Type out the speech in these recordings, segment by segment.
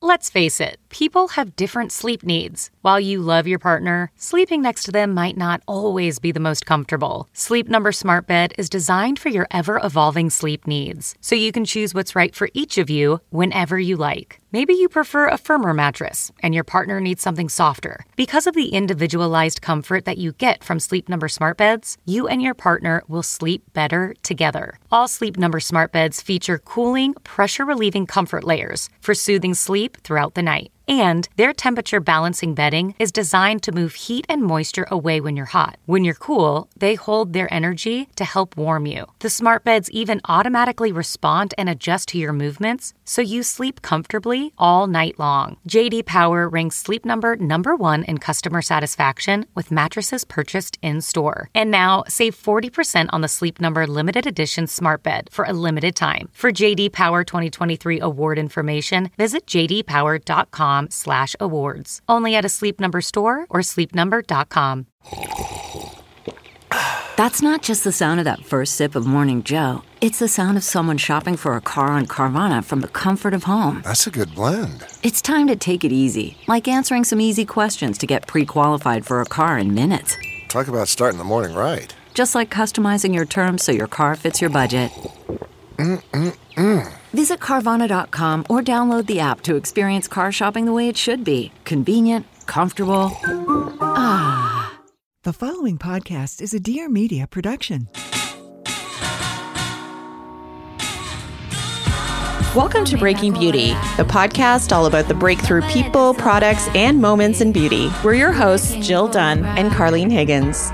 Let's face it, people have different sleep needs. While you love your partner, sleeping next to them might not always be the most comfortable. Sleep Number Smart Bed is designed for your ever-evolving sleep needs, so you can choose what's right for each of you whenever you like. Maybe you prefer a firmer mattress and your partner needs something softer. Because of the individualized comfort that you get from Sleep Number Smart Beds, you and your partner will sleep better together. All Sleep Number Smart Beds feature cooling, pressure-relieving comfort layers for soothing sleep throughout the night. And their temperature balancing bedding is designed to move heat and moisture away when you're hot. When you're cool, they hold their energy to help warm you. The smart beds even automatically respond and adjust to your movements, so you sleep comfortably all night long. J.D. Power ranks Sleep Number #1 in customer satisfaction with mattresses purchased in-store. And now, save 40% on the Sleep Number limited edition smart bed for a limited time. For J.D. Power 2023 award information, visit jdpower.com/awards. Only at a Sleep Number store or sleepnumber.com. That's not just the sound of that first sip of Morning Joe. It's the sound of someone shopping for a car on Carvana from the comfort of home. That's a good blend. It's time to take it easy, like answering some easy questions to get pre-qualified for a car in minutes. Talk about starting the morning right. Just like customizing your terms so your car fits your budget. Visit Carvana.com or download the app to experience car shopping the way it should be. Convenient, comfortable. Ah. The following podcast is a Dear Media production. Welcome to Breaking Beauty, the podcast all about the breakthrough people, products, and moments in beauty. We're your hosts, Jill Dunn and Carlene Higgins.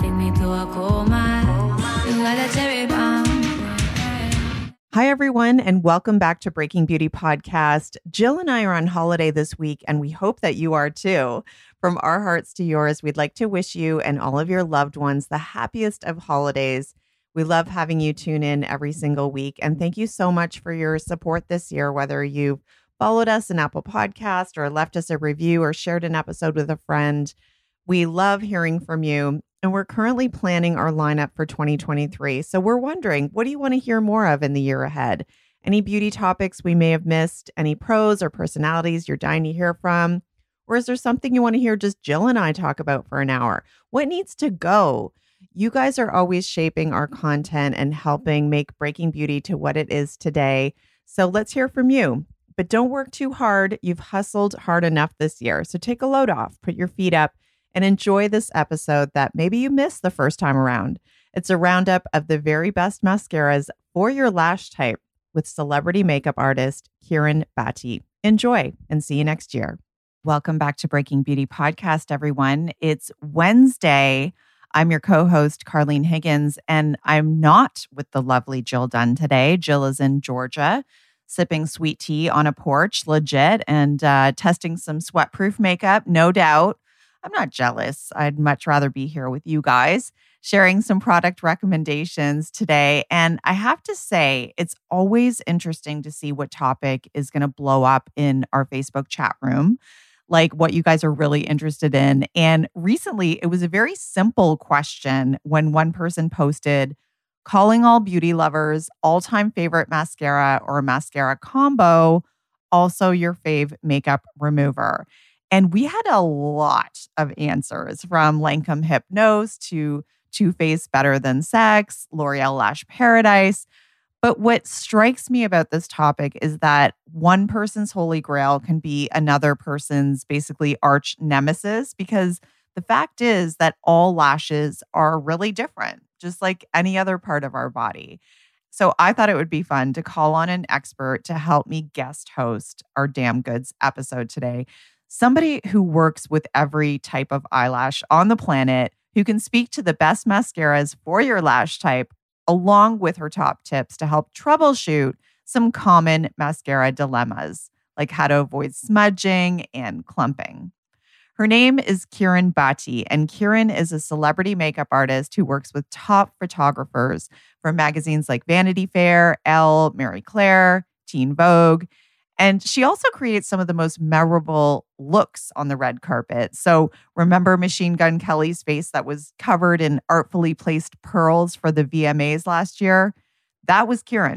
Hi, everyone, and welcome back to Breaking Beauty Podcast. Jill and I are on holiday this week, and we hope that you are too. From our hearts to yours, we'd like to wish you and all of your loved ones the happiest of holidays. We love having you tune in every single week, and thank you so much for your support this year, whether you've followed us in Apple Podcast or left us a review or shared an episode with a friend. We love hearing from you. And we're currently planning our lineup for 2023. So we're wondering, what do you want to hear more of in the year ahead? Any beauty topics we may have missed? Any pros or personalities you're dying to hear from? Or is there something you want to hear just Jill and I talk about for an hour? What needs to go? You guys are always shaping our content and helping make Breaking Beauty to what it is today. So let's hear from you. But don't work too hard. You've hustled hard enough this year. So take a load off, put your feet up, and enjoy this episode that maybe you missed the first time around. It's a roundup of the very best mascaras for your lash type with celebrity makeup artist Kiran Bhatti. Enjoy and see you next year. Welcome back to Breaking Beauty Podcast, everyone. It's Wednesday. I'm your co-host, Carlene Higgins, and I'm not with the lovely Jill Dunn today. Jill is in Georgia, sipping sweet tea on a porch, legit, and testing some sweat-proof makeup, no doubt. I'm not jealous. I'd much rather be here with you guys, sharing some product recommendations today. And I have to say, it's always interesting to see what topic is going to blow up in our Facebook chat room, like what you guys are really interested in. And recently, it was a very simple question when one person posted, calling all beauty lovers, all-time favorite mascara or mascara combo, also your fave makeup remover. And we had a lot of answers from Lancome Hypnose to Too Faced Better Than Sex, L'Oreal Lash Paradise. But what strikes me about this topic is that one person's holy grail can be another person's basically arch nemesis, because the fact is that all lashes are really different, just like any other part of our body. So I thought it would be fun to call on an expert to help me guest host our Damn Goods episode today. Somebody who works with every type of eyelash on the planet, who can speak to the best mascaras for your lash type, along with her top tips to help troubleshoot some common mascara dilemmas, like how to avoid smudging and clumping. Her name is Kiran Bhatti, and Kiran is a celebrity makeup artist who works with top photographers from magazines like Vanity Fair, Elle, Marie Claire, Teen Vogue. And she also creates some of the most memorable looks on the red carpet. So remember Machine Gun Kelly's face that was covered in artfully placed pearls for the VMAs last year? That was Kiran.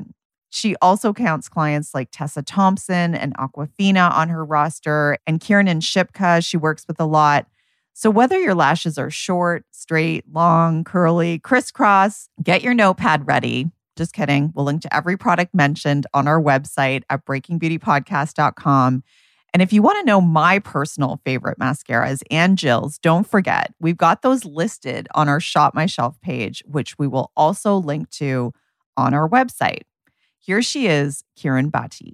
She also counts clients like Tessa Thompson and Aquafina on her roster, and Kiernan Shipka, she works with a lot. So whether your lashes are short, straight, long, curly, crisscross, get your notepad ready. Just kidding. We'll link to every product mentioned on our website at breakingbeautypodcast.com. And if you want to know my personal favorite mascaras and Jill's, don't forget, we've got those listed on our Shop My Shelf page, which we will also link to on our website. Here she is, Kiran Bhatti.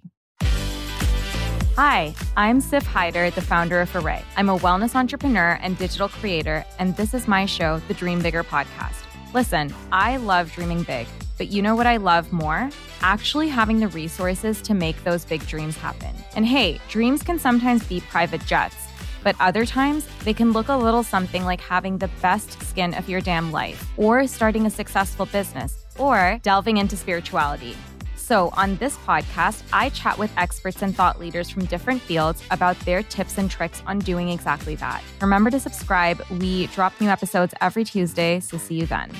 Hi, I'm Sif Hyder, the founder of Array. I'm a wellness entrepreneur and digital creator, and this is my show, the Dream Bigger podcast. Listen, I love dreaming big, but you know what I love more? Actually having the resources to make those big dreams happen. And hey, dreams can sometimes be private jets, but other times they can look a little something like having the best skin of your damn life, or starting a successful business, or delving into spirituality. So on this podcast, I chat with experts and thought leaders from different fields about their tips and tricks on doing exactly that. Remember to subscribe. We drop new episodes every Tuesday, so see you then.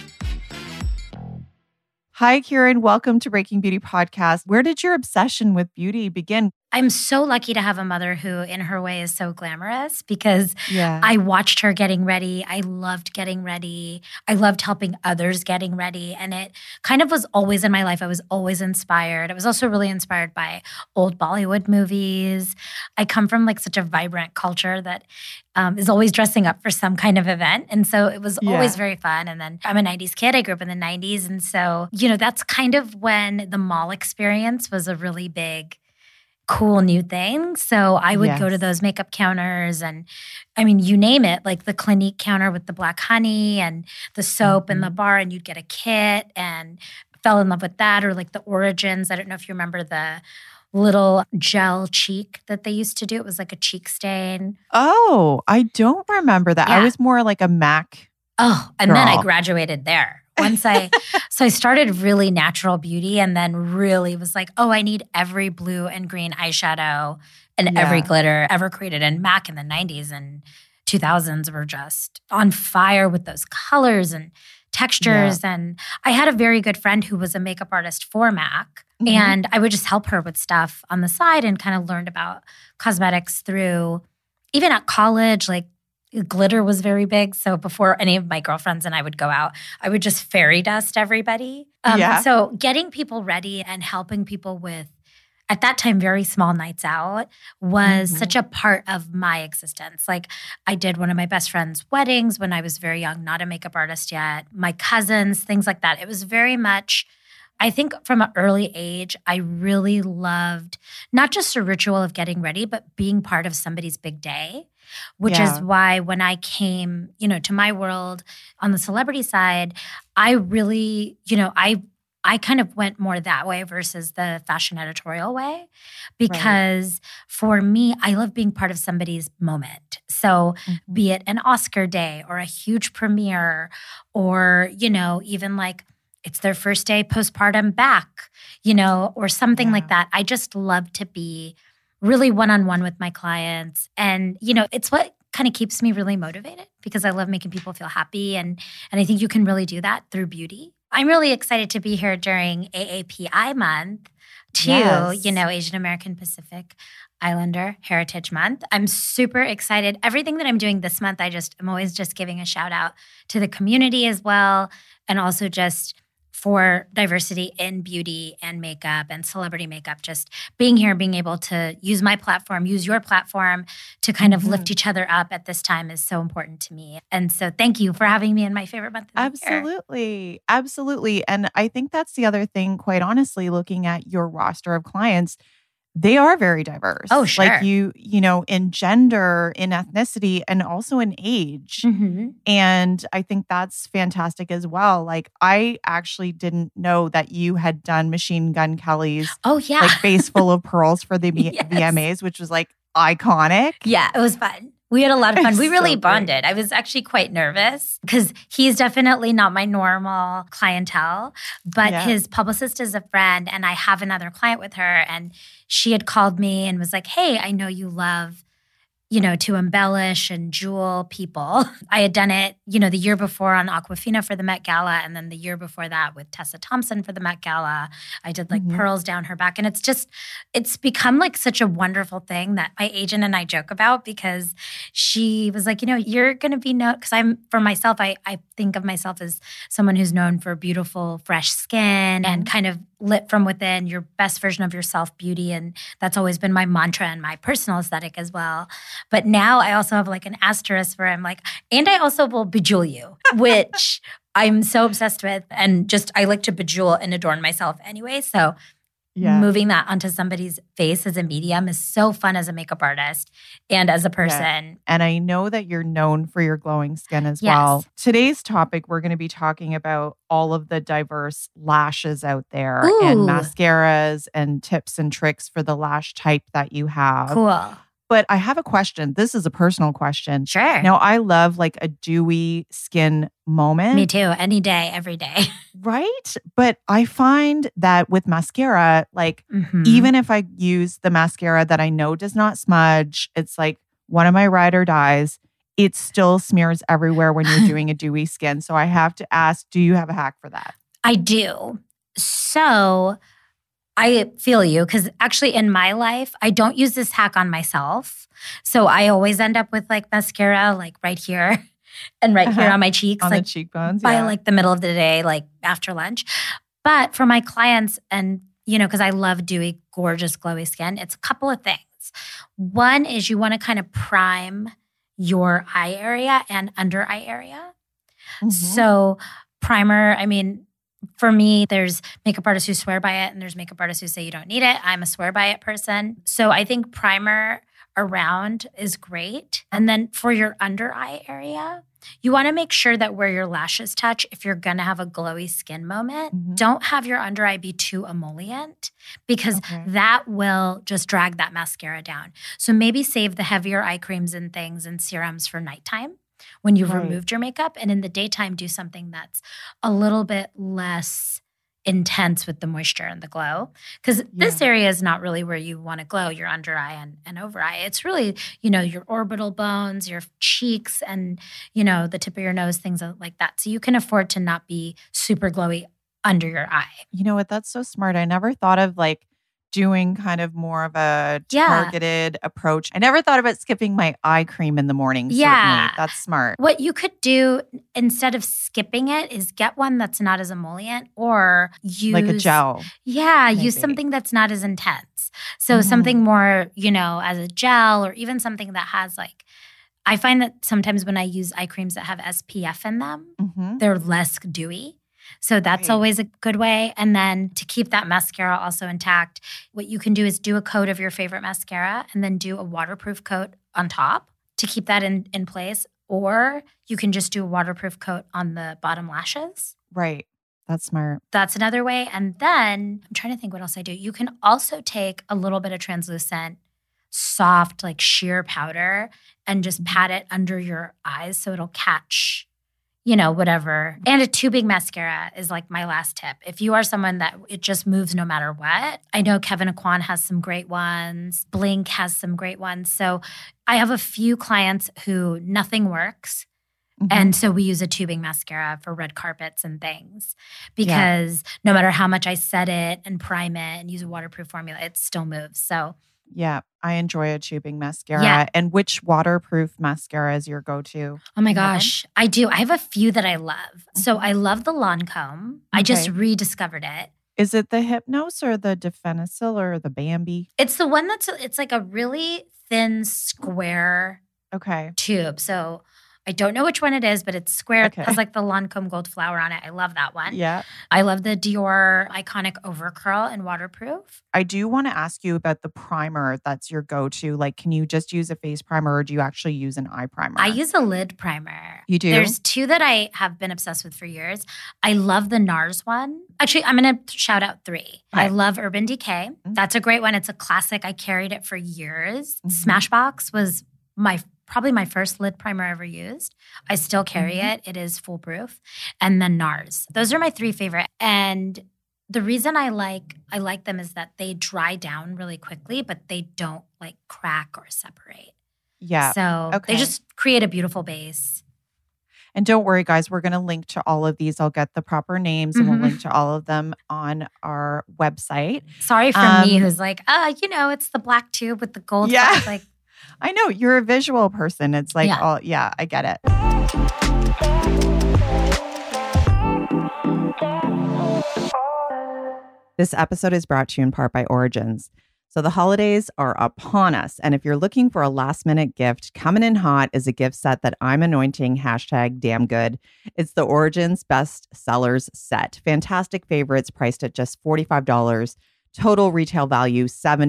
Hi, Kiran. Welcome to Breaking Beauty Podcast. Where did your obsession with beauty begin? I'm so lucky to have a mother who, in her way, is so glamorous because I watched her getting ready. I loved getting ready. I loved helping others getting ready. And it kind of was always in my life. I was always inspired. I was also really inspired by old Bollywood movies. I come from like such a vibrant culture that is always dressing up for some kind of event. And so it was always very fun. And then I'm a 90s kid. I grew up in the 90s. And so, that's kind of when the mall experience was a really big cool new thing. So I would go to those makeup counters and I mean, you name it, like the Clinique counter with the black honey and the soap and the bar, and you'd get a kit and fell in love with that. Or like the Origins. I don't know if you remember the little gel cheek that they used to do. It was like a cheek stain. Oh, I don't remember that. Yeah. I was more like a MAC. Oh, and girl. then I graduated there. So I started really natural beauty and then really was like, oh, I need every blue and green eyeshadow and every glitter ever created. And MAC in the 90s and 2000s were just on fire with those colors and textures. And I had a very good friend who was a makeup artist for MAC. And I would just help her with stuff on the side and kind of learned about cosmetics through, even at college, like glitter was very big. So before any of my girlfriends and I would go out, I would just fairy dust everybody. So getting people ready and helping people with, at that time, very small nights out was such a part of my existence. Like I did one of my best friend's weddings when I was very young, not a makeup artist yet, my cousins, things like that. It was very much, I think from an early age, I really loved not just a ritual of getting ready, but being part of somebody's big day, which is why when I came, to my world on the celebrity side, I really, I kind of went more that way versus the fashion editorial way because for me, I love being part of somebody's moment. So be it an Oscar day or a huge premiere or, even like it's their first day postpartum back, or something like that. I just love to be really one-on-one with my clients. And, it's what kind of keeps me really motivated because I love making people feel happy. And I think you can really do that through beauty. I'm really excited to be here during AAPI month too, Asian American Pacific Islander Heritage Month. I'm super excited. Everything that I'm doing this month, I'm always just giving a shout out to the community as well. And also just for diversity in beauty and makeup and celebrity makeup, just being here, being able to use my platform, use your platform to kind of lift each other up at this time is so important to me. And so thank you for having me in my favorite month of the year. Absolutely. And I think that's the other thing, quite honestly, looking at your roster of clients, they are very diverse. Oh, sure. Like in gender, in ethnicity, and also in age. And I think that's fantastic as well. Like I actually didn't know that you had done Machine Gun Kelly's like Face Full of Pearls for the VMAs, which was like iconic. Yeah, it was fun. We had a lot of fun. We really bonded. I was actually quite nervous because he's definitely not my normal clientele, but his publicist is a friend and I have another client with her and she had called me and was like, hey, I know you love, to embellish and jewel people. I had done it, the year before on Aquafina for the Met Gala, and then the year before that with Tessa Thompson for the Met Gala. I did like pearls down her back. And it's become like such a wonderful thing that my agent and I joke about, because she was like, you're going to be known, because for myself, I think of myself as someone who's known for beautiful, fresh skin and kind of lit from within, your best version of yourself beauty. And that's always been my mantra and my personal aesthetic as well. But now I also have like an asterisk where I'm like, and I also will bejewel you, which I'm so obsessed with. And I like to bejewel and adorn myself anyway. So moving that onto somebody's face as a medium is so fun as a makeup artist and as a person. Yeah. And I know that you're known for your glowing skin as well. Today's topic, we're going to be talking about all of the diverse lashes out there and mascaras and tips and tricks for the lash type that you have. Cool. But I have a question. This is a personal question. Sure. Now, I love like a dewy skin moment. Me too. Any day, every day. Right? But I find that with mascara, like even if I use the mascara that I know does not smudge, it's like one of my ride or dies, it still smears everywhere when you're doing a dewy skin. So I have to ask, do you have a hack for that? I do. So I feel you, because actually in my life, I don't use this hack on myself. So I always end up with like mascara like right here and right here on my cheeks. On like the cheekbones, by like the middle of the day, like after lunch. But for my clients and, because I love dewy, gorgeous, glowy skin, it's a couple of things. One is you want to kind of prime your eye area and under eye area. So primer, for me, there's makeup artists who swear by it and there's makeup artists who say you don't need it. I'm a swear by it person. So I think primer around is great. And then for your under eye area, you want to make sure that where your lashes touch, if you're going to have a glowy skin moment, don't have your under eye be too emollient, because that will just drag that mascara down. So maybe save the heavier eye creams and things and serums for nighttime when you've removed your makeup, and in the daytime, do something that's a little bit less intense with the moisture and the glow. Because this area is not really where you want to glow, your under eye and over eye. It's really, your orbital bones, your cheeks, and, the tip of your nose, things like that. So you can afford to not be super glowy under your eye. You know what? That's so smart. I never thought of like doing kind of more of a targeted approach. I never thought about skipping my eye cream in the morning. Certainly. That's smart. What you could do instead of skipping it is get one that's not as emollient, or use like a gel. Yeah, use something that's not as intense. So something more, as a gel, or even something that has like, I find that sometimes when I use eye creams that have SPF in them, they're less dewy. So that's always a good way. And then to keep that mascara also intact, what you can do is do a coat of your favorite mascara and then do a waterproof coat on top to keep that in place. Or you can just do a waterproof coat on the bottom lashes. Right. That's smart. That's another way. And then I'm trying to think what else I do. You can also take a little bit of translucent, soft, like sheer powder and just pat it under your eyes so it'll catch whatever. And a tubing mascara is like my last tip. If you are someone that it just moves no matter what, I know Kevyn Aucoin has some great ones. Blink has some great ones. So I have a few clients who nothing works. And so we use a tubing mascara for red carpets and things, because no matter how much I set it and prime it and use a waterproof formula, it still moves. So yeah, I enjoy a tubing mascara. Yeah. And which waterproof mascara is your go-to? Oh my gosh, I do. I have a few that I love. So I love the Lancome. I just rediscovered it. Is it the Hypnose or the Defenicil or the Bambi? It's the one it's like a really thin square tube. So I don't know which one it is, but it's square. It has like the Lancome gold flower on it. I love that one. Yeah. I love the Dior Iconic Overcurl and waterproof. I do want to ask you about the primer that's your go-to. Like, can you just use a face primer or do you actually use an eye primer? I use a lid primer. You do? There's two that I have been obsessed with for years. I love the NARS one. Actually, I'm going to shout out three. I love Urban Decay. That's a great one. It's a classic. I carried it for years. Smashbox was probably my first lid primer I ever used. I still carry it. It is foolproof. And then NARS. Those are my three favorite. And the reason I like them is that they dry down really quickly, but they don't like crack or separate. Yeah. So Okay. they just create a beautiful base. And don't worry, guys, we're going to link to all of these. I'll get the proper names and we'll link to all of them on our website. Sorry for me who's like, it's the black tube with the gold. Yeah. Like, I know, you're a visual person. It's like, I get it. This episode is brought to you in part by Origins. So the holidays are upon us. And if you're looking for a last minute gift, coming in hot is a gift set that I'm anointing #damngood. It's the Origins Best Sellers Set. Fantastic favorites priced at just $45. Total retail value,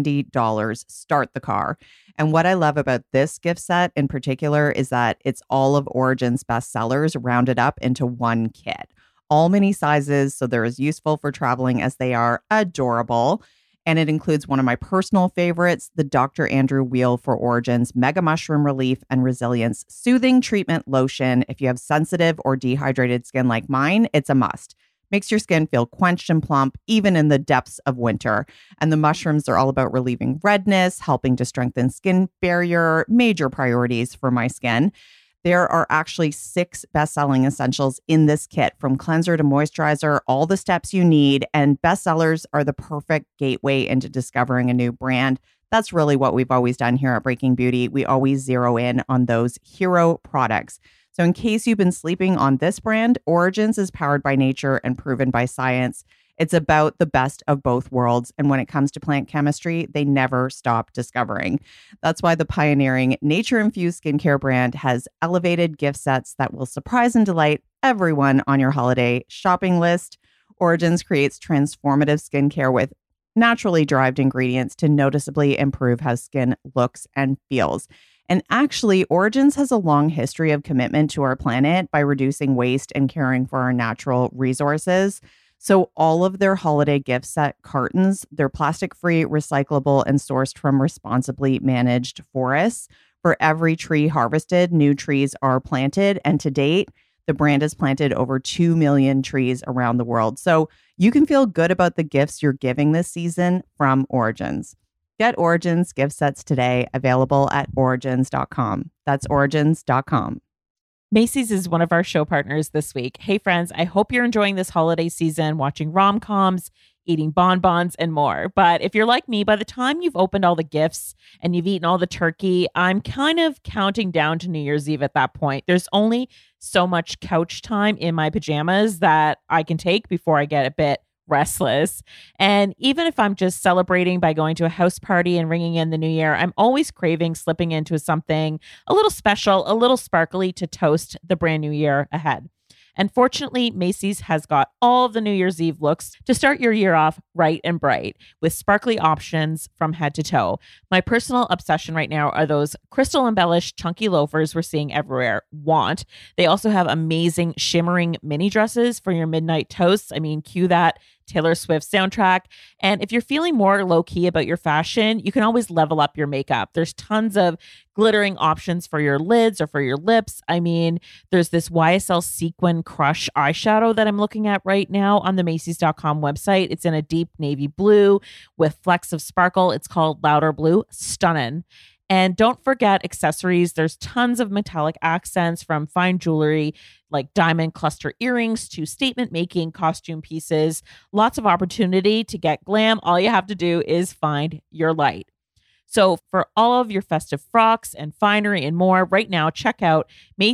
$70. Start the car. And what I love about this gift set in particular is that it's all of Origins best sellers rounded up into one kit. All mini sizes, so they're as useful for traveling as they are adorable. And it includes one of my personal favorites, the Dr. Andrew Wheel for Origins Mega Mushroom Relief and Resilience Soothing Treatment Lotion. If you have sensitive or dehydrated skin like mine, it's a must. Makes your skin feel quenched and plump, even in the depths of winter. And the mushrooms are all about relieving redness, helping to strengthen skin barrier, major priorities for my skin. There are actually 6 best-selling essentials in this kit, from cleanser to moisturizer, all the steps you need. And bestsellers are the perfect gateway into discovering a new brand. That's really what we've always done here at Breaking Beauty. We always zero in on those hero products. So in case you've been sleeping on this brand, Origins is powered by nature and proven by science. It's about the best of both worlds. And when it comes to plant chemistry, they never stop discovering. That's why the pioneering nature-infused skincare brand has elevated gift sets that will surprise and delight everyone on your holiday shopping list. Origins creates transformative skincare with naturally derived ingredients to noticeably improve how skin looks and feels. And actually, Origins has a long history of commitment to our planet by reducing waste and caring for our natural resources. So all of their holiday gift set cartons, they're plastic-free, recyclable, and sourced from responsibly managed forests. For every tree harvested, new trees are planted. And to date, the brand has planted over 2 million trees around the world. So you can feel good about the gifts you're giving this season from Origins. Get Origins gift sets today, available at origins.com. That's origins.com. Macy's is one of our show partners this week. Hey friends, I hope you're enjoying this holiday season, watching rom-coms, eating bonbons, and more. But if you're like me, by the time you've opened all the gifts and you've eaten all the turkey, I'm kind of counting down to New Year's Eve at that point. There's only so much couch time in my pajamas that I can take before I get a bit restless. And even if I'm just celebrating by going to a house party and ringing in the new year, I'm always craving slipping into something a little special, a little sparkly to toast the brand new year ahead. And fortunately, Macy's has got all of the New Year's Eve looks to start your year off right and bright with sparkly options from head to toe. My personal obsession right now are those crystal embellished chunky loafers we're seeing everywhere. They also have amazing shimmering mini dresses for your midnight toasts. I mean, cue that Taylor Swift soundtrack. And if you're feeling more low-key about your fashion, you can always level up your makeup. There's tons of glittering options for your lids or for your lips. I mean, there's this YSL Sequin Crush eyeshadow that I'm looking at right now on the Macy's.com website. It's in a deep navy blue with flecks of sparkle. It's called Louder Blue. Stunning. And don't forget accessories. There's tons of metallic accents, from fine jewelry like diamond cluster earrings to statement making costume pieces. Lots of opportunity to get glam. All you have to do is find your light. So for all of your festive frocks and finery and more, right now, check out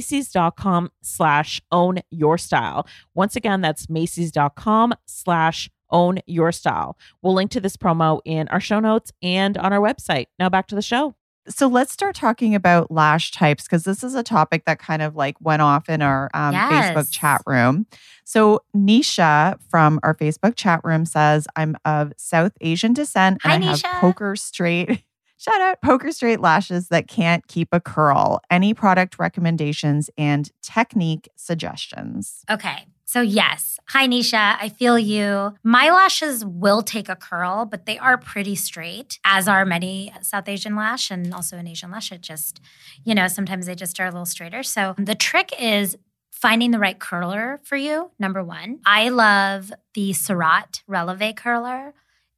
Macys.com/ownyourstyle. Once again, that's Macys.com/ownyourstyle. We'll link to this promo in our show notes and on our website. Now back to the show. So let's start talking about lash types, because this is a topic that kind of like went off in our Facebook chat room. So Nisha from our Facebook chat room says, I'm of South Asian descent and I have poker straight. Shout out, poker straight lashes that can't keep a curl. Any product recommendations and technique suggestions? Okay. So yes. Hi, Nisha. I feel you. My lashes will take a curl, but they are pretty straight, as are many South Asian lash and also an Asian lash. It just, sometimes they just are a little straighter. So the trick is finding the right curler for you, number one. I love the Surat Releve curler.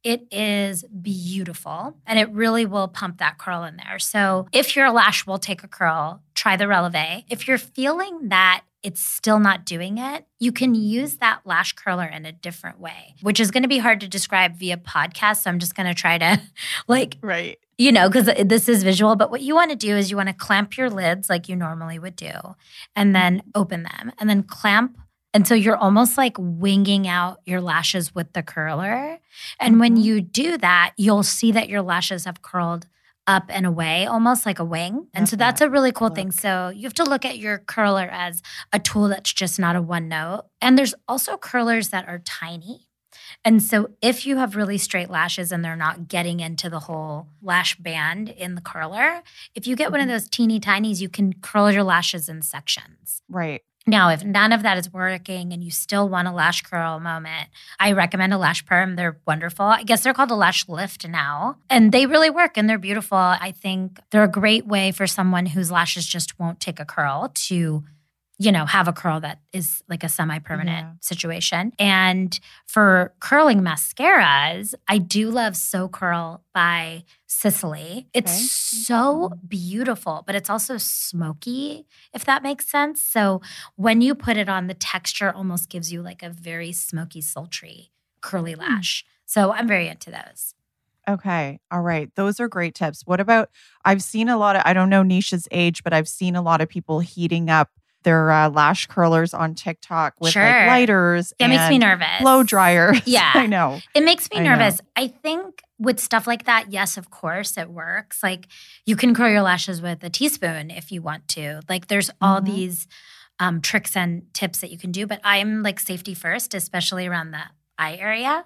it is beautiful and it really will pump that curl in there. So if your lash will take a curl, try the Releve. If you're feeling that it's still not doing it, you can use that lash curler in a different way, which is going to be hard to describe via podcast. So I'm just going to try to Right. Because this is visual. But what you want to do is you want to clamp your lids like you normally would do and then open them and then clamp. And so you're almost like winging out your lashes with the curler. And when you do that, you'll see that your lashes have curled up and away, almost like a wing. And so that's a really cool thing. So you have to look at your curler as a tool that's just not a one note. And there's also curlers that are tiny. And so if you have really straight lashes and they're not getting into the whole lash band in the curler, if you get one of those teeny tinies, you can curl your lashes in sections. Right. Now, if none of that is working and you still want a lash curl moment, I recommend a lash perm. They're wonderful. I guess they're called a lash lift now. And they really work and they're beautiful. I think they're a great way for someone whose lashes just won't take a curl to, have a curl that is like a semi-permanent situation. And for curling mascaras, I do love So Curl by Sicily. It's so beautiful, but it's also smoky, if that makes sense. So when you put it on, the texture almost gives you like a very smoky, sultry, curly lash. So I'm very into those. Okay. All right. Those are great tips. What about, I've seen a lot of, I don't know Nisha's age, but I've seen a lot of people heating up their lash curlers on TikTok with like lighters. That makes me nervous. Blow dryers. Yeah. I know. It makes me nervous. I think with stuff like that, yes, of course, it works. Like you can curl your lashes with a teaspoon if you want to. Like there's all these tricks and tips that you can do. But I'm like safety first, especially around the eye area.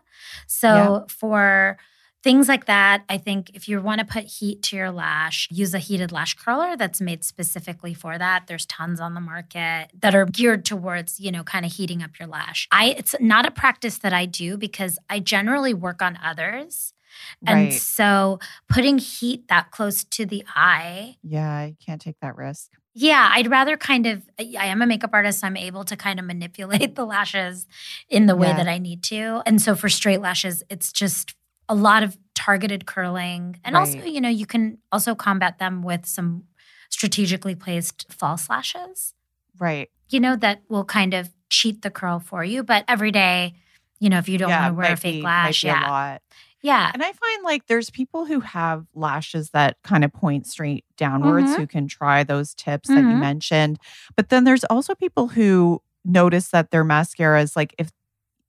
So for things like that, I think if you want to put heat to your lash, use a heated lash curler that's made specifically for that. There's tons on the market that are geared towards, kind of heating up your lash. It's not a practice that I do because I generally work on others. And so putting heat that close to the eye. Yeah, I can't take that risk. Yeah, I'd rather I am a makeup artist, so I'm able to kind of manipulate the lashes in the way that I need to. And so for straight lashes, it's just a lot of targeted curling. And also, you can also combat them with some strategically placed false lashes. Right. That will kind of cheat the curl for you. But every day, if you don't want to wear a fake lash, a lot. Yeah. And I find like there's people who have lashes that kind of point straight downwards who can try those tips that you mentioned. But then there's also people who notice that their mascara is like, if,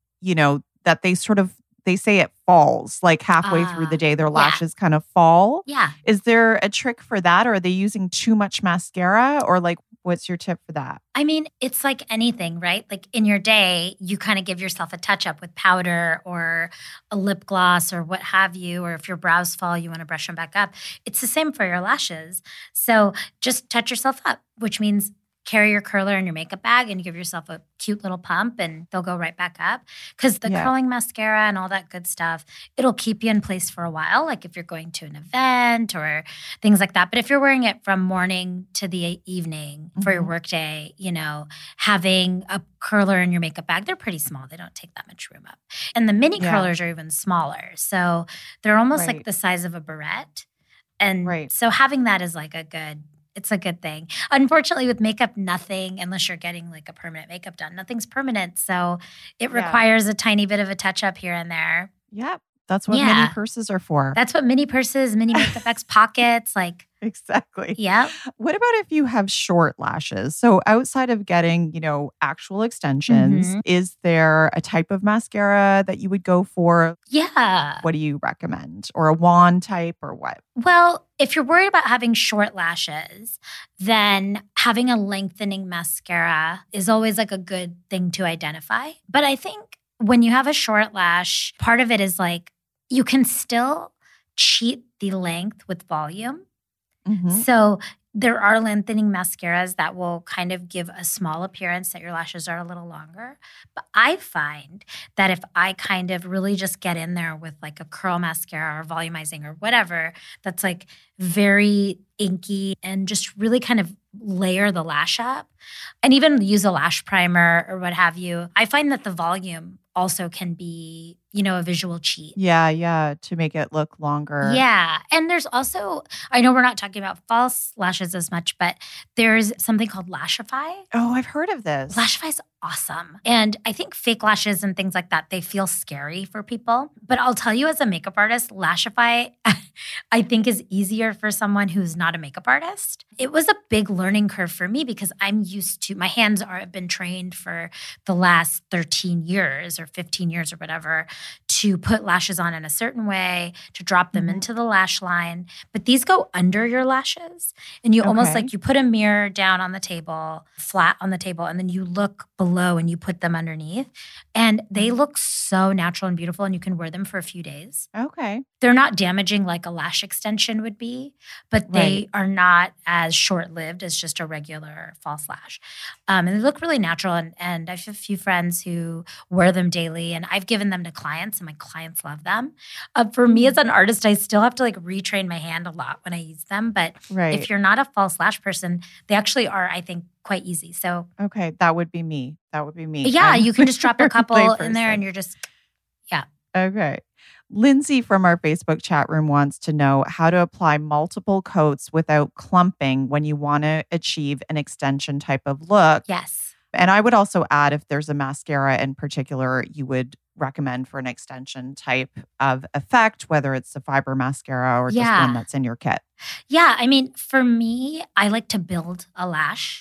that they say it falls like halfway through the day, their lashes kind of fall. Yeah. Is there a trick for that? Or are they using too much mascara? Or like, what's your tip for that? I mean, it's like anything, right? Like in your day, you kind of give yourself a touch up with powder or a lip gloss or what have you. Or if your brows fall, you want to brush them back up. It's the same for your lashes. So just touch yourself up, which means carry your curler in your makeup bag and you give yourself a cute little pump and they'll go right back up. Because the curling mascara and all that good stuff, it'll keep you in place for a while, like if you're going to an event or things like that. But if you're wearing it from morning to the evening for your workday, having a curler in your makeup bag, they're pretty small. They don't take that much room up. And the mini curlers are even smaller. So they're almost like the size of a barrette. And so having that is like it's a good thing. Unfortunately, with makeup, nothing, unless you're getting like a permanent makeup done, nothing's permanent. So it requires a tiny bit of a touch up here and there. Yeah. That's what mini purses are for. That's what mini purses, mini makeup X pockets, like. Exactly. Yeah. What about if you have short lashes? So outside of getting, actual extensions, is there a type of mascara that you would go for? Yeah. What do you recommend? Or a wand type or what? Well, if you're worried about having short lashes, then having a lengthening mascara is always like a good thing to identify. But I think when you have a short lash, part of it is like you can still cheat the length with volume. So there are lengthening mascaras that will kind of give a small appearance that your lashes are a little longer. But I find that if I kind of really just get in there with like a curl mascara or volumizing or whatever, that's like very inky and just really kind of layer the lash up and even use a lash primer or what have you, I find that the volume also can be a visual cheat. Yeah, to make it look longer. Yeah. And there's also, I know we're not talking about false lashes as much, but there's something called Lashify. Oh, I've heard of this. Lashify is awesome. And I think fake lashes and things like that, they feel scary for people. But I'll tell you, as a makeup artist, Lashify, I think, is easier for someone who's not a makeup artist. It was a big learning curve for me because I'm used to, my hands have been trained for the last 13 years or 15 years or whatever to put lashes on in a certain way, to drop them into the lash line. But these go under your lashes. And you almost like you put a mirror down on the table, flat on the table, and then you look below and you put them underneath. And they look so natural and beautiful, and you can wear them for a few days. Okay. They're not damaging like a lash extension would be, but they are not as short-lived as just a regular false lash. And they look really natural. And I have a few friends who wear them daily, and I've given them to clients, and my clients love them. For me as an artist, I still have to like retrain my hand a lot when I use them. But if you're not a false lash person, they actually are, I think, quite easy. So okay, that would be me. Yeah, you can just drop a couple in there, and you're just Okay. Lindsay from our Facebook chat room wants to know how to apply multiple coats without clumping when you want to achieve an extension type of look. Yes. And I would also add, if there's a mascara in particular you would recommend for an extension type of effect, whether it's a fiber mascara or just one that's in your kit. Yeah. I mean, for me, I like to build a lash.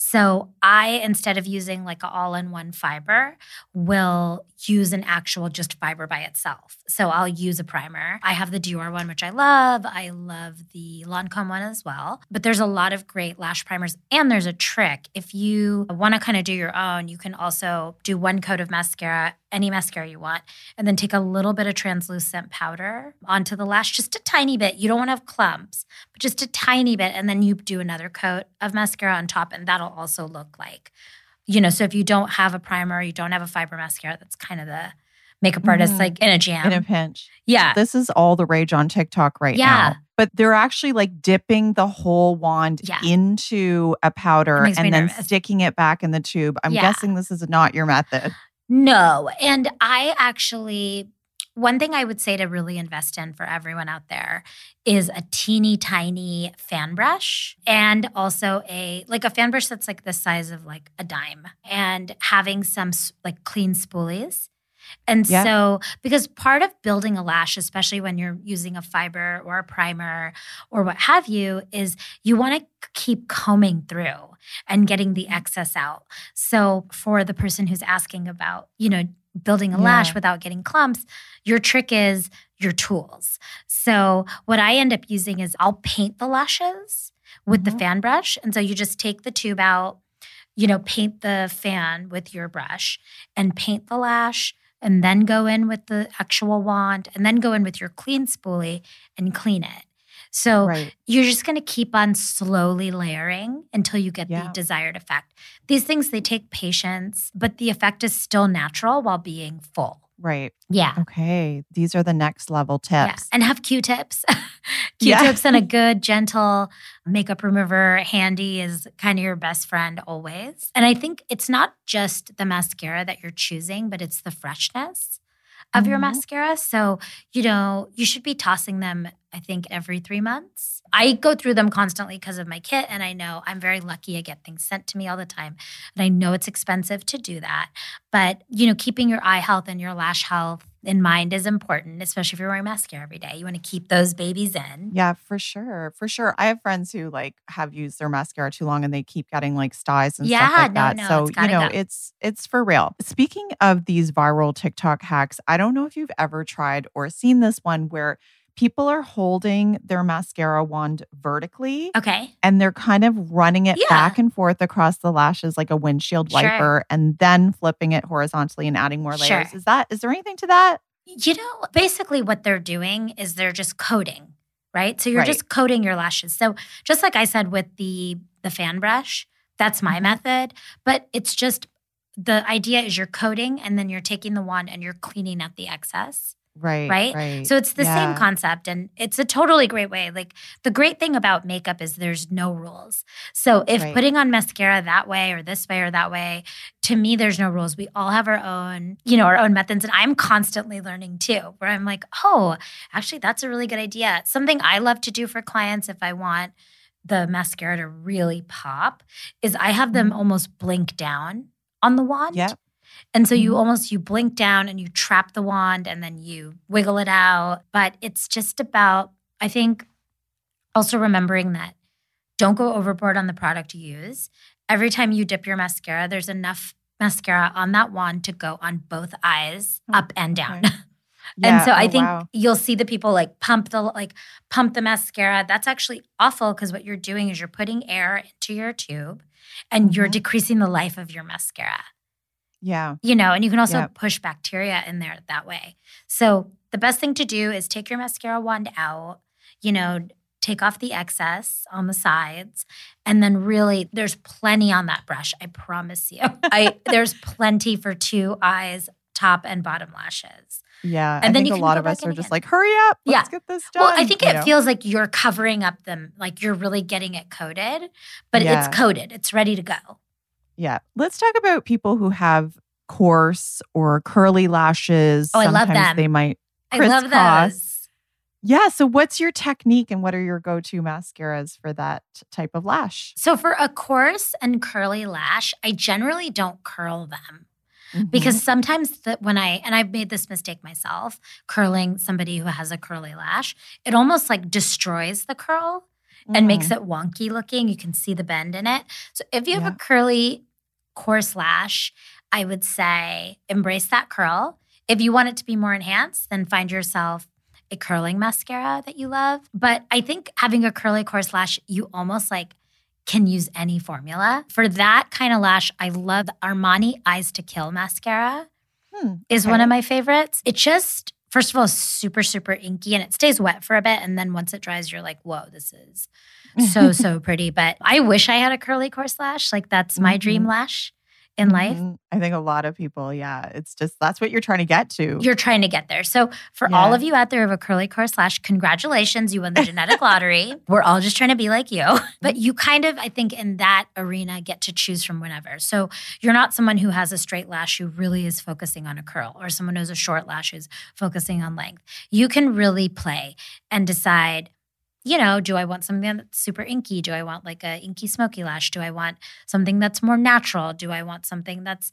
So I, instead of using like an all-in-one fiber, will use an actual just fiber by itself. So I'll use a primer. I have the Dior one, which I love. I love the Lancome one as well. But there's a lot of great lash primers. And there's a trick. If you want to kind of do your own, you can also do one coat of mascara, any mascara you want, and then take a little bit of translucent powder onto the lash, just a tiny bit. You don't want to have clumps, but just a tiny bit. And then you do another coat of mascara on top, and that'll also look like, so if you don't have a primer, you don't have a fiber mascara, that's kind of the makeup artist like in a jam. In a pinch. Yeah. This is all the rage on TikTok right now. But they're actually like dipping the whole wand into a powder and then nervous. Sticking it back in the tube. I'm guessing this is not your method. No. And I actually, one thing I would say to really invest in for everyone out there is a teeny tiny fan brush, and also a fan brush that's like the size of like a dime, and having some like clean spoolies. And so, because part of building a lash, especially when you're using a fiber or a primer or what have you, is you want to keep combing through and getting the excess out. So for the person who's asking about, building a lash without getting clumps, your trick is your tools. So what I end up using is I'll paint the lashes with the fan brush. And so you just take the tube out, paint the fan with your brush and paint the lash, and then go in with the actual wand, and then go in with your clean spoolie and clean it. So you're just going to keep on slowly layering until you get the desired effect. These things, they take patience, but the effect is still natural while being full. Right. Yeah. Okay. These are the next level tips. Yeah. And have Q-tips. Q-tips and a good, gentle makeup remover handy is kind of your best friend always. And I think it's not just the mascara that you're choosing, but it's the freshness of your mascara. So, you should be tossing them, I think, every 3 months. I go through them constantly because of my kit, and I know I'm very lucky. I get things sent to me all the time, and I know it's expensive to do that. But, keeping your eye health and your lash health in mind is important, especially if you're wearing mascara every day. You want to keep those babies in. Yeah, for sure. For sure. I have friends who have used their mascara too long and they keep getting styes and stuff like that. So, it's for real. Speaking of these viral TikTok hacks, I don't know if you've ever tried or seen this one where people are holding their mascara wand vertically. Okay. And they're kind of running it back and forth across the lashes like a windshield wiper, and then flipping it horizontally and adding more layers. Is there anything to that? Basically what they're doing is they're just coating, right? So you're just coating your lashes. So just like I said with the fan brush, that's my method. But it's just, the idea is you're coating, and then you're taking the wand and you're cleaning up the excess. Right. So it's the same concept, and it's a totally great way. Like, the great thing about makeup is there's no rules. So if putting on mascara that way or this way or that way, to me, there's no rules. We all have our own, our own methods. And I'm constantly learning too, where I'm like, oh, actually, that's a really good idea. Something I love to do for clients if I want the mascara to really pop is I have them almost blink down on the wand. Yeah. And so you blink down and you trap the wand and then you wiggle it out. But it's just about, I think, also remembering that don't go overboard on the product you use. Every time you dip your mascara, there's enough mascara on that wand to go on both eyes, up and down. Okay. And so I think you'll see the people pump the mascara. That's actually awful because what you're doing is you're putting air into your tube and you're decreasing the life of your mascara. Yeah. And you can also push bacteria in there that way. So the best thing to do is take your mascara wand out, take off the excess on the sides, and then really there's plenty on that brush, I promise you. There's plenty for 2 eyes, top and bottom lashes. Yeah. And I then think a lot of us are just like, hurry up. Let's get this done. Well, I think it feels like you're covering up them, like you're really getting it coated, but it's coated. It's ready to go. Yeah. Let's talk about people who have coarse or curly lashes. Oh, I love Sometimes them. they might crisscross. I love those. Yeah. So what's your technique and what are your go-to mascaras for that type of lash? So for a coarse and curly lash, I generally don't curl them. Because sometimes I've made this mistake myself, curling somebody who has a curly lash, it almost like destroys the curl and makes it wonky looking. You can see the bend in it. So if you have a curly, coarse lash, I would say embrace that curl. If you want it to be more enhanced, then find yourself a curling mascara that you love. But I think having a curly, coarse lash, you almost can use any formula. For that kind of lash, I love the Armani Eyes to Kill mascara is one of my favorites. It just, first of all, is super, super inky and it stays wet for a bit. And then once it dries, you're like, whoa, this is so pretty. But I wish I had a curly, coarse lash. That's my dream lash in life. I think a lot of people, it's just, that's what you're trying to get to. You're trying to get there. So for all of you out there who have a curly, coarse lash, congratulations, you won the genetic lottery. We're all just trying to be like you. But you kind of, I think in that arena, get to choose from whenever. So you're not someone who has a straight lash who really is focusing on a curl or someone who has a short lash who's focusing on length. You can really play and decide, do I want something that's super inky? Do I want a inky smoky lash? Do I want something that's more natural? Do I want something that's,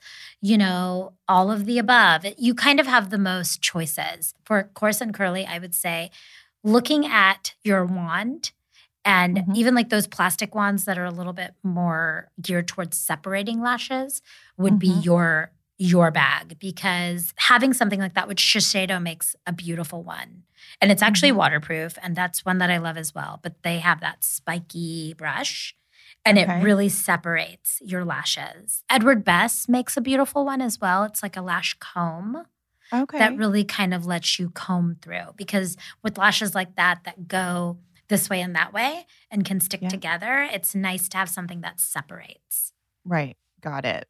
all of the above? You kind of have the most choices. For coarse and curly, I would say looking at your wand and even those plastic wands that are a little bit more geared towards separating lashes would be your bag, because having something like that, which Shiseido makes a beautiful one. And it's actually waterproof, and that's one that I love as well. But they have that spiky brush, and it really separates your lashes. Edward Bess makes a beautiful one as well. It's like a lash comb that really kind of lets you comb through. Because with lashes like that go this way and that way and can stick together, it's nice to have something that separates. Right. Got it.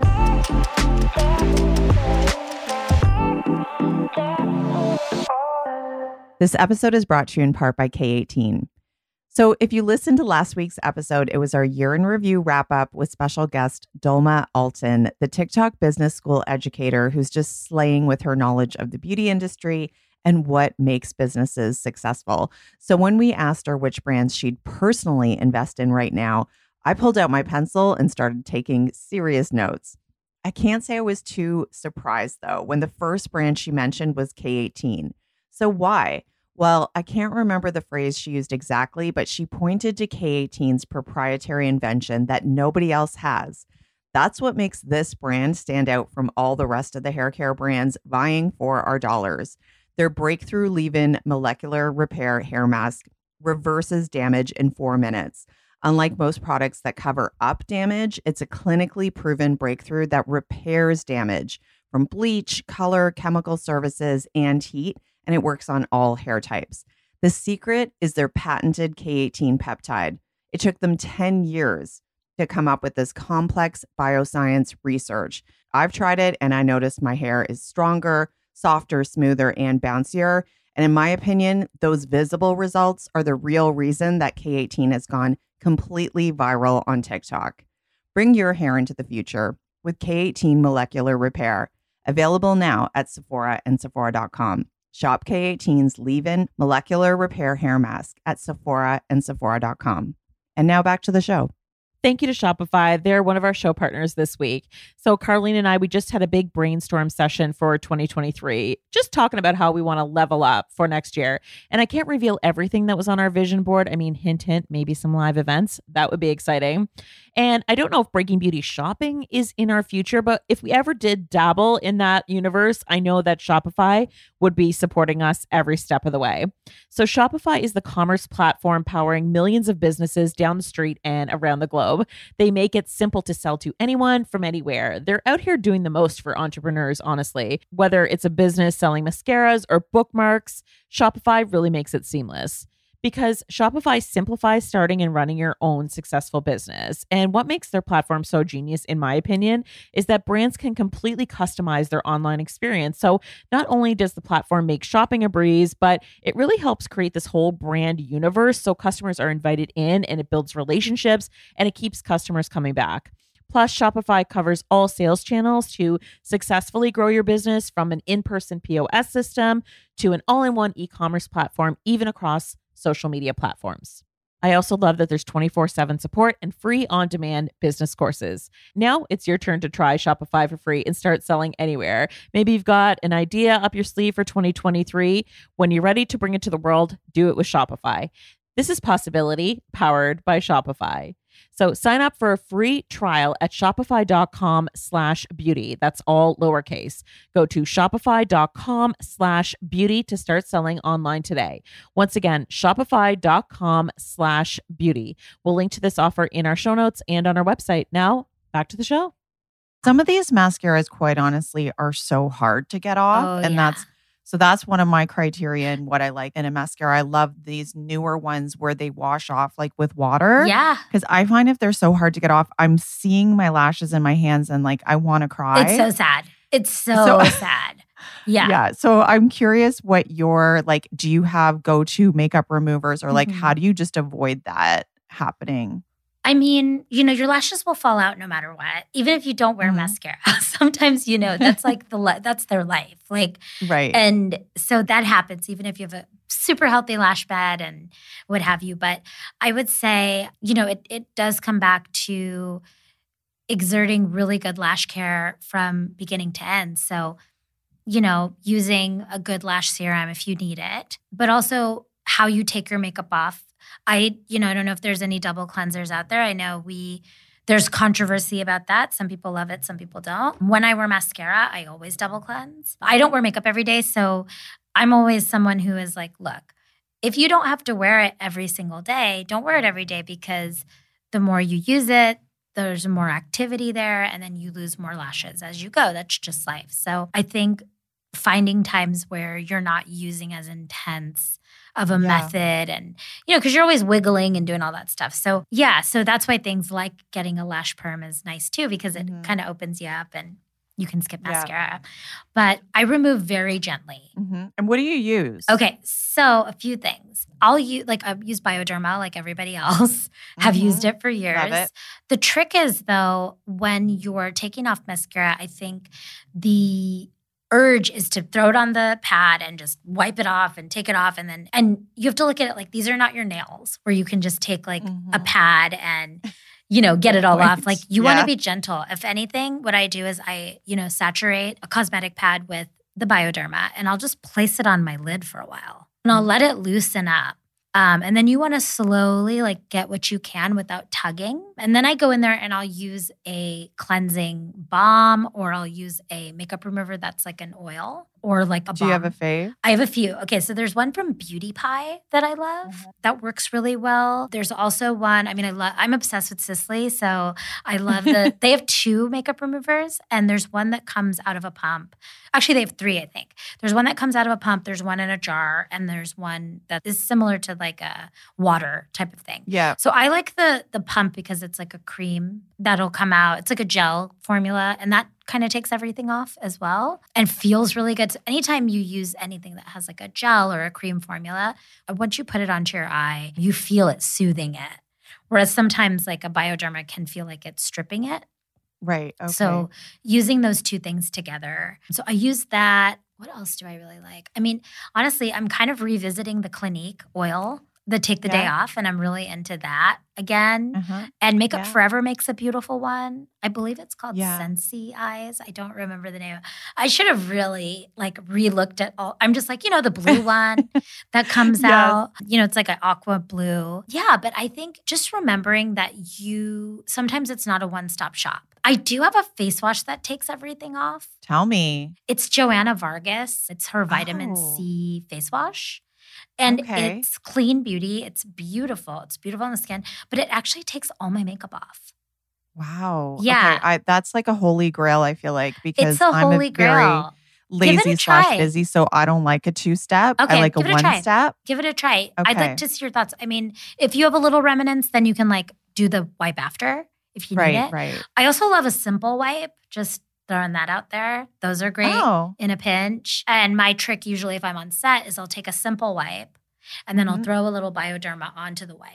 This episode is brought to you in part by K18. So if you listened to last week's episode, it was our year in review wrap up with special guest Dolma Alton, the TikTok business school educator who's just slaying with her knowledge of the beauty industry and what makes businesses successful. So when we asked her which brands she'd personally invest in right now, I pulled out my pencil and started taking serious notes. I can't say I was too surprised, though, when the first brand she mentioned was K18. So why? Well, I can't remember the phrase she used exactly, but she pointed to K18's proprietary invention that nobody else has. That's what makes this brand stand out from all the rest of the hair care brands vying for our dollars. Their breakthrough leave-in molecular repair hair mask reverses damage in 4 minutes. Unlike most products that cover up damage, it's a clinically proven breakthrough that repairs damage from bleach, color, chemical services, and heat, and it works on all hair types. The secret is their patented K18 peptide. It took them 10 years to come up with this complex bioscience research. I've tried it and I noticed my hair is stronger, softer, smoother, and bouncier. And in my opinion, those visible results are the real reason that K18 has gone completely viral on TikTok. Bring your hair into the future with K18 Molecular Repair. Available now at Sephora and Sephora.com. Shop K18's Leave-In Molecular Repair Hair Mask at Sephora and Sephora.com. And now back to the show. Thank you to Shopify. They're one of our show partners this week. So Carlene and I, we just had a big brainstorm session for 2023, just talking about how we want to level up for next year. And I can't reveal everything that was on our vision board. I mean, hint, hint, maybe some live events. That would be exciting. And I don't know if Breaking Beauty shopping is in our future, but if we ever did dabble in that universe, I know that Shopify would be supporting us every step of the way. So Shopify is the commerce platform powering millions of businesses down the street and around the globe. They make it simple to sell to anyone from anywhere. They're out here doing the most for entrepreneurs, honestly. Whether it's a business selling mascaras or bookmarks, Shopify really makes it seamless. Because Shopify simplifies starting and running your own successful business. And what makes their platform so genius, in my opinion, is that brands can completely customize their online experience. So not only does the platform make shopping a breeze, but it really helps create this whole brand universe. So customers are invited in and it builds relationships and it keeps customers coming back. Plus, Shopify covers all sales channels to successfully grow your business, from an in-person POS system to an all-in-one e-commerce platform, even across social media platforms. I also love that there's 24/7 support and free on-demand business courses. Now it's your turn to try Shopify for free and start selling anywhere. Maybe you've got an idea up your sleeve for 2023. When you're ready to bring it to the world, do it with Shopify. This is Possibility, powered by Shopify. So sign up for a free trial at shopify.com/beauty. That's all lowercase. Go to shopify.com/beauty to start selling online today. Once again, shopify.com/beauty. We'll link to this offer in our show notes and on our website. Now, back to the show. Some of these mascaras, quite honestly, are so hard to get off. That's one of my criteria and what I like in a mascara. I love these newer ones where they wash off like with water. Yeah. Because I find if they're so hard to get off, I'm seeing my lashes in my hands and like I want to cry. It's so sad. It's so sad. Yeah. Yeah. So I'm curious what your, like, do you have go-to makeup removers or like how do you just avoid that happening? I mean, your lashes will fall out no matter what, even if you don't wear mascara. Sometimes, that's like that's their life. Like, right. And so that happens even if you have a super healthy lash bed and what have you. But I would say, it does come back to exerting really good lash care from beginning to end. So, using a good lash serum if you need it, but also how you take your makeup off. I don't know if there's any double cleansers out there. I know there's controversy about that. Some people love it, some people don't. When I wear mascara, I always double cleanse. I don't wear makeup every day, so I'm always someone who is like, look, if you don't have to wear it every single day, don't wear it every day, because the more you use it, there's more activity there, and then you lose more lashes as you go. That's just life. So I think finding times where you're not using as intense of a method, and because you're always wiggling and doing all that stuff. So so that's why things like getting a lash perm is nice too, because it kind of opens you up and you can skip mascara. But I remove very gently. And what do you use? Okay, so a few things. I'll use Bioderma like everybody else. Have used it for years. Love it. The trick is, though, when you're taking off mascara, I think the urge is to throw it on the pad and just wipe it off and take it off, and you have to look at it like these are not your nails where you can just take like a pad and get it all off. Like you want to be gentle. If anything, what I do is I saturate a cosmetic pad with the Bioderma and I'll just place it on my lid for a while and I'll let it loosen up. And then you want to slowly like get what you can without tugging. And then I go in there and I'll use a cleansing balm, or I'll use a makeup remover that's like an oil, or like a balm. Do you have a fave? I have a few. Okay, so there's one from Beauty Pie that I love. That works really well. There's also one, I'm obsessed with Sisley, so I love they have 2 makeup removers, and there's one that comes out of a pump. Actually, they have 3, I think. There's one that comes out of a pump, there's one in a jar, and there's one that is similar to like a water type of thing. Yeah. So I like the pump because it's like a cream that'll come out. It's like a gel formula, and that kind of takes everything off as well and feels really good. So anytime you use anything that has like a gel or a cream formula, once you put it onto your eye, you feel it soothing it. Whereas sometimes like a Bioderma can feel like it's stripping it. Right. Okay. So using those two things together. So I use that. What else do I really like? I mean, honestly, I'm kind of revisiting the Clinique oil, the Take the Day Off, and I'm really into that again. And Makeup Forever makes a beautiful one. I believe it's called Scentsy Eyes. I don't remember the name. I should have really like re-looked at all. I'm just like, the blue one that comes out. It's like an aqua blue. Yeah, but I think just remembering that sometimes it's not a one-stop shop. I do have a face wash that takes everything off. Tell me. It's Joanna Vargas. It's her vitamin C face wash. And it's clean beauty. It's beautiful. It's beautiful on the skin, but it actually takes all my makeup off. Wow. Yeah. Okay. That's like a holy grail, I feel like, because it's a I'm holy grail. Very lazy/busy, so I don't like a 2-step. Okay, I like a 1-step. Give it a try. Okay. I'd like to see your thoughts. I mean, if you have a little remnants, then you can like do the wipe after if you need it. Right. I also love a simple wipe, just throwing that out there. Those are great in a pinch. And my trick usually if I'm on set is I'll take a simple wipe and then I'll throw a little Bioderma onto the wipe.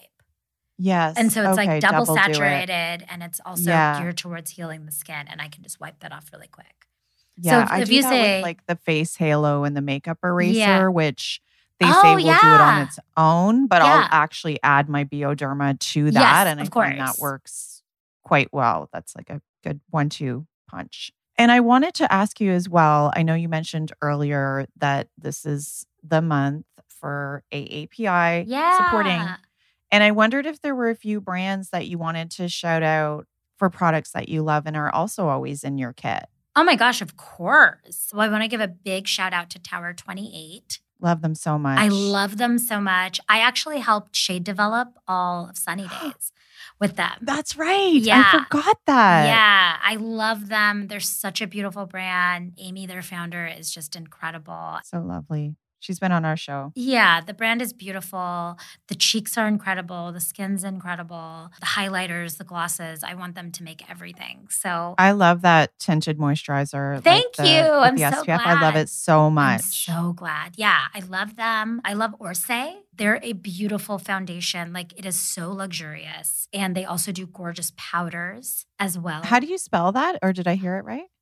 Yes. And so it's like double saturated and it's also geared towards healing the skin and I can just wipe that off really quick. Yeah, so I if do you that say with like the face halo and the makeup eraser, which they say will do it on its own, but I'll actually add my Bioderma to that. And I find that works quite well. That's like a good 1-2 punch. And I wanted to ask you as well, I know you mentioned earlier that this is the month for AAPI supporting. And I wondered if there were a few brands that you wanted to shout out for products that you love and are also always in your kit. Oh my gosh, of course. Well, I want to give a big shout out to Tower 28. Love them so much. I love them so much. I actually helped shade develop all of Sunny Days with them. That's right. Yeah. I forgot that. Yeah. I love them. They're such a beautiful brand. Amy, their founder, is just incredible. So lovely. She's been on our show. Yeah, the brand is beautiful. The cheeks are incredible. The skin's incredible. The highlighters, the glosses, I want them to make everything. So I love that tinted moisturizer. Thank you. I'm the so SPF. glad. I love it so much. I'm so glad. Yeah, I love them. I love Orsay. They're a beautiful foundation. Like it is so luxurious. And they also do gorgeous powders as well. How do you spell that? Or did I hear it right?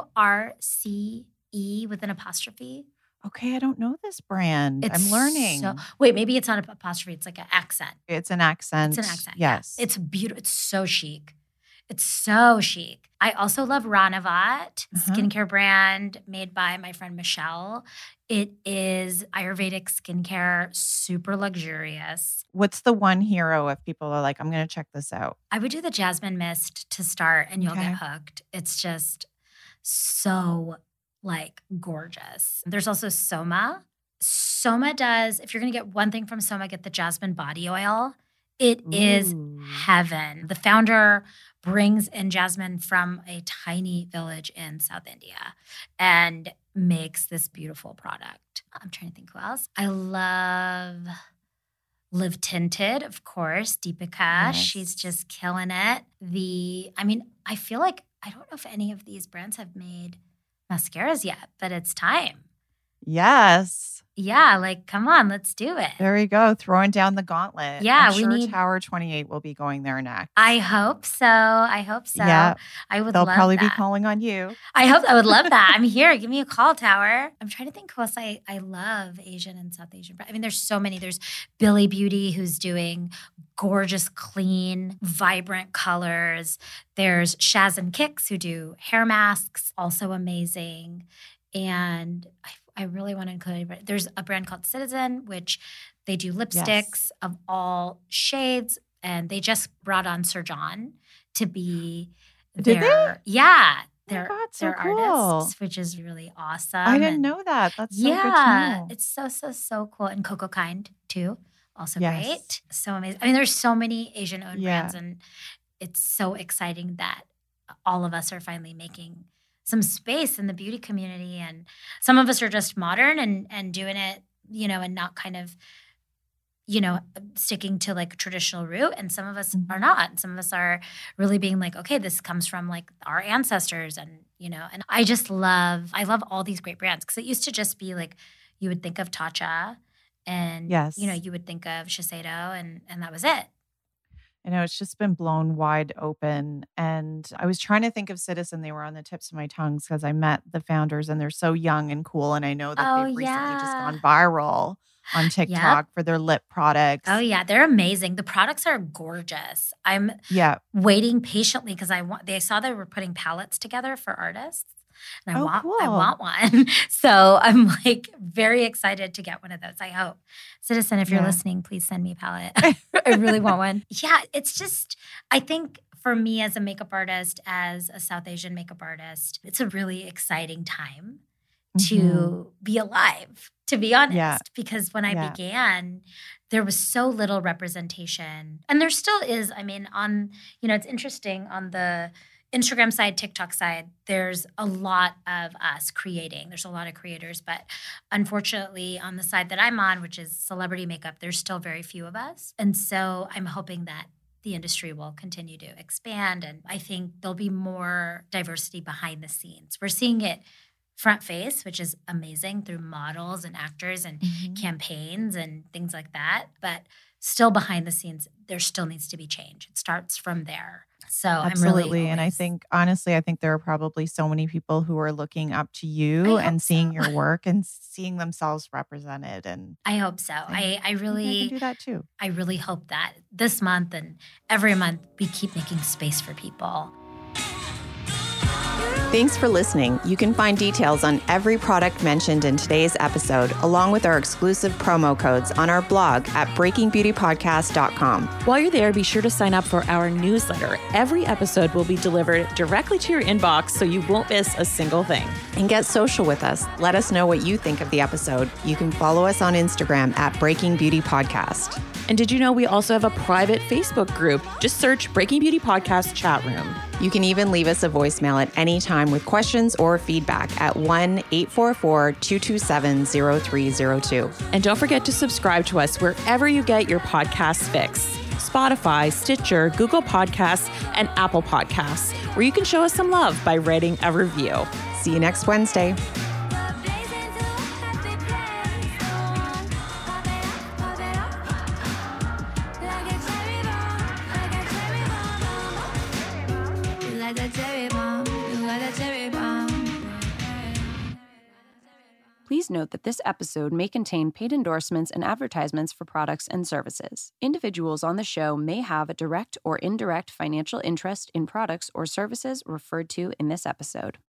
ORCE with an apostrophe. Okay, I don't know this brand. I'm learning. Wait, maybe it's not an apostrophe. It's like an accent. It's an accent. It's an accent. Yes. Yeah. It's beautiful. It's so chic. It's so chic. I also love Ranavat, skincare brand made by my friend Michelle. It is Ayurvedic skincare, super luxurious. What's the one hero if people are like, I'm going to check this out? I would do the Jasmine Mist to start and you'll get hooked. It's just so like gorgeous. There's also Soma. Soma does, if you're going to get one thing from Soma, get the jasmine body oil. It is heaven. The founder brings in jasmine from a tiny village in South India and makes this beautiful product. I'm trying to think who else. I love Live Tinted, of course. Deepika, yes. She's just killing it. I feel like, I don't know if any of these brands have made mascaras yet, but it's time. Yes. Yeah, like, come on, let's do it. There we go. Throwing down the gauntlet. Yeah, I'm sure Tower 28 will be going there next. I hope so. Yeah. I would They'll love that. probably be calling on you. I would love that. I'm here. Give me a call, Tower. I'm trying to think who else I love Asian and South Asian. I mean, there's so many. There's Billy Beauty, who's doing gorgeous, clean, vibrant colors. There's Shaz and Kicks, who do hair masks, also amazing. And I really want to include, there's a brand called Citizen, which they do lipsticks of all shades. And they just brought on Sir John to be their cool. artists, which is really awesome. I didn't know that. That's so good to know. It's so cool. And Coco Kind too, also great. So amazing. I mean, there's so many Asian-owned brands, and it's so exciting that all of us are finally making some space in the beauty community. And some of us are just modern and doing it, and not kind of, sticking to like a traditional route, and some of us are not. Some of us are really being like, okay, this comes from like our ancestors, and and I love all these great brands, because it used to just be like you would think of Tatcha, and you would think of Shiseido, and that was it. I know it's just been blown wide open. And I was trying to think of Citizen. They were on the tips of my tongues because I met the founders and they're so young and cool. And I know that they've recently just gone viral on TikTok for their lip products. Oh, yeah. They're amazing. The products are gorgeous. I'm waiting patiently because I saw they were putting palettes together for artists. And I want one. So I'm like very excited to get one of those. I hope. Citizen, if you're listening, please send me a palette. I really want one. Yeah, it's just, I think for me as a makeup artist, as a South Asian makeup artist, it's a really exciting time to be alive, to be honest. Because when I began, there was so little representation. And there still is. I mean, it's interesting on the Instagram side, TikTok side, there's a lot of us creating. There's a lot of creators. But unfortunately, on the side that I'm on, which is celebrity makeup, there's still very few of us. And so I'm hoping that the industry will continue to expand. And I think there'll be more diversity behind the scenes. We're seeing it front face, which is amazing, through models and actors and campaigns and things like that. But still behind the scenes, there still needs to be change. It starts from there. So absolutely. I'm really and I think, honestly, there are probably so many people who are looking up to you and seeing your work and seeing themselves represented. And I hope so. I really can do that too. I really hope that this month and every month we keep making space for people. Thanks for listening. You can find details on every product mentioned in today's episode, along with our exclusive promo codes on our blog at breakingbeautypodcast.com. While you're there, be sure to sign up for our newsletter. Every episode will be delivered directly to your inbox, so you won't miss a single thing. And get social with us. Let us know what you think of the episode. You can follow us on Instagram at Breaking Beauty Podcast. And did you know we also have a private Facebook group? Just search Breaking Beauty Podcast Chat Room. You can even leave us a voicemail at any time with questions or feedback at 1-844-227-0302. And don't forget to subscribe to us wherever you get your podcast fix. Spotify, Stitcher, Google Podcasts, and Apple Podcasts, where you can show us some love by writing a review. See you next Wednesday. Please note that this episode may contain paid endorsements and advertisements for products and services. Individuals on the show may have a direct or indirect financial interest in products or services referred to in this episode.